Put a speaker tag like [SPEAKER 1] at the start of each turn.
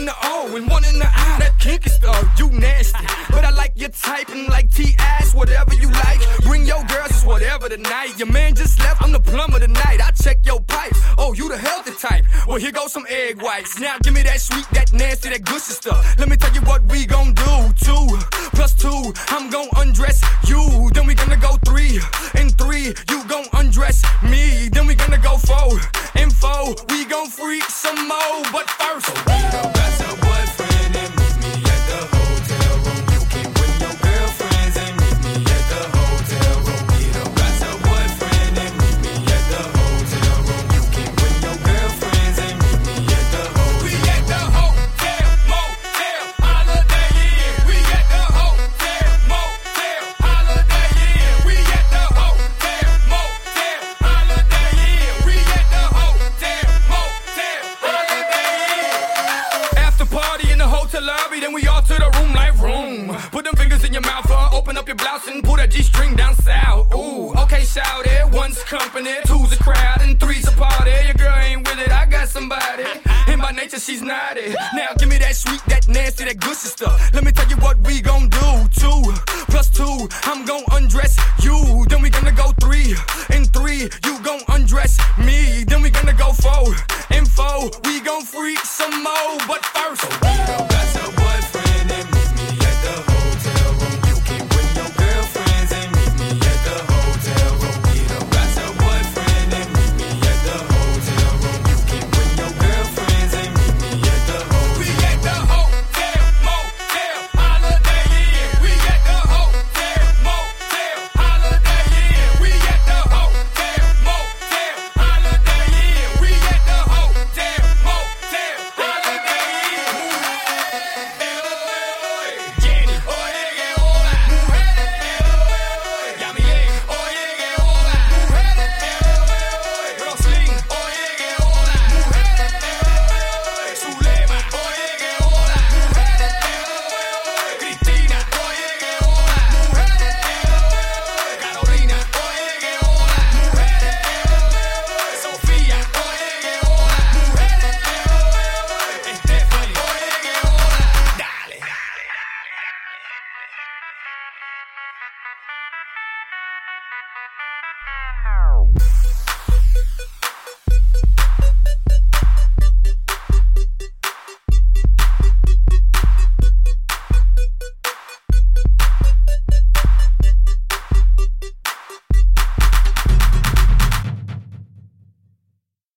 [SPEAKER 1] the O and one in the I. That kinky stuff, you nasty. But I like your type and like T-ass, whatever you like. Bring your girls, it's whatever tonight. Your man just left, I'm the plumber tonight. I check your pipe, oh, you the healthy type. Well, here goes some egg whites. Now give me that sweet, that nasty, that gushy stuff. Let me tell you what we gon' do. 2 plus 2, I'm gon' undress you. Then we gonna go 3 and 3, you gon' undress me. Then we gonna go 4 and 4, we gon' freak some more. But first, so we don't got your boyfriend and meet me at the hotel room. You can bring your girlfriends and meet me at the hotel room. We don't got your boyfriend and meet me at the hotel room. You can bring your girlfriends and meet me at the hotel. We at the hotel, motel, Holiday Inn. We at the hotel, motel, Holiday Inn. We at the hotel, motel, Holiday Inn. We at the hotel, motel, Holiday Inn. After party in the hotel lobby, then we all to the room like room. Put them fingers in your mouth, open up your blouse and pull that G-string down south. Ooh, okay, shout it. 1's company, 2's a crowd, and 3's a party. Your girl ain't with it, I got somebody. And by nature, she's naughty. Now give me that sweet, that nasty, that gushy stuff. Let me tell you what we gon' do. 2 plus 2, I'm gon' undress you. Then we gonna go 3 and 3, you gon' undress me. Then we gonna go 4 and 4, we gon' freak some more. But